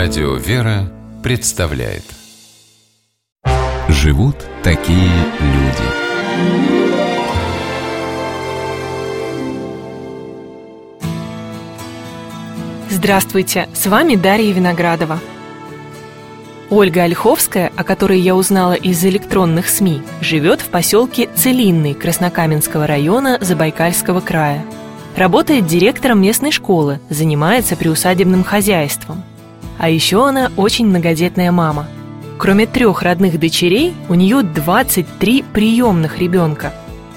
Радио «Вера» представляет. Живут такие люди. Здравствуйте, с вами Дарья Виноградова. Ольга Ольховская, о которой я узнала из электронных СМИ, живет в поселке Целинный Краснокаменского района Забайкальского края. Работает директором местной школы, занимается приусадебным хозяйством. А еще она очень многодетная мама. Кроме 3 родных дочерей, у нее 23 приемных ребенка.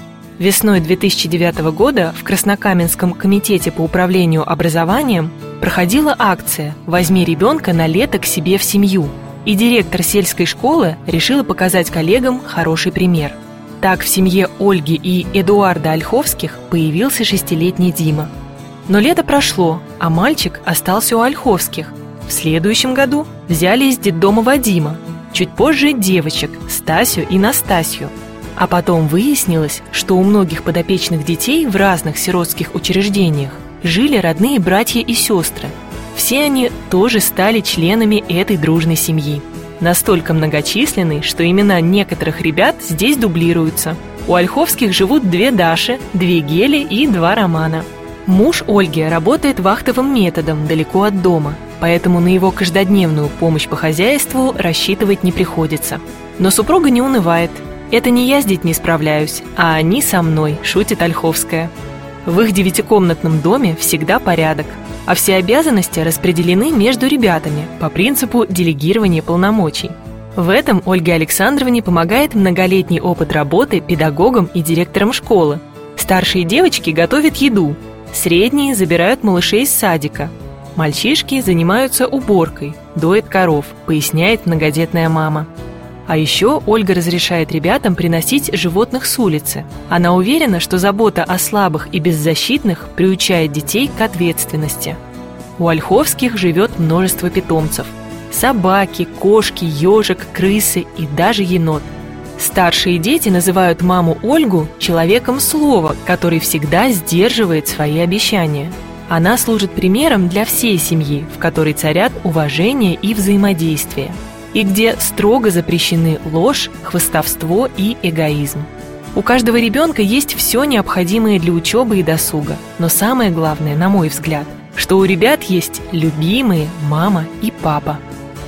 Весной 2009 года в Краснокаменском комитете по управлению образованием проходила акция «Возьми ребенка на лето к себе в семью», и директор сельской школы решила показать коллегам хороший пример. Так в семье Ольги и Эдуарда Ольховских появился 6-летний Дима. Но лето прошло, а мальчик остался у Ольховских. В следующем году взяли из детдома Вадима, чуть позже девочек Стасю и Настасью. А потом выяснилось, что у многих подопечных детей в разных сиротских учреждениях жили родные братья и сестры. Все они тоже стали членами этой дружной семьи. Настолько многочисленной, что имена некоторых ребят здесь дублируются. У Ольховских живут 2 Даши, 2 Гели и 2 Романа. Муж Ольги работает вахтовым методом далеко от дома, поэтому на его каждодневную помощь по хозяйству рассчитывать не приходится. Но супруга не унывает. «Это не я с детьми справляюсь, а они со мной», – шутит Ольховская. В их 9-комнатном доме всегда порядок, а все обязанности распределены между ребятами по принципу делегирования полномочий. В этом Ольге Александровне помогает многолетний опыт работы педагогом и директором школы. Старшие девочки готовят еду, средние забирают малышей из садика, мальчишки занимаются уборкой, доят коров, поясняет многодетная мама. А еще Ольга разрешает ребятам приносить животных с улицы. Она уверена, что забота о слабых и беззащитных приучает детей к ответственности. У Ольховских живет множество питомцев: собаки, кошки, ежик, крысы и даже енот. Старшие дети называют маму Ольгу человеком слова, который всегда сдерживает свои обещания. Она служит примером для всей семьи, в которой царят уважение и взаимодействие, и где строго запрещены ложь, хвастовство и эгоизм. У каждого ребенка есть все необходимое для учебы и досуга, но самое главное, на мой взгляд, что у ребят есть любимые мама и папа.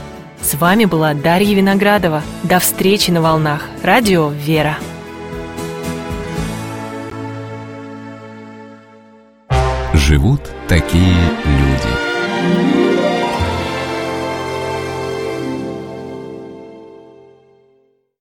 С вами была Дарья Виноградова. До встречи на волнах Радио «Вера». Живут такие люди.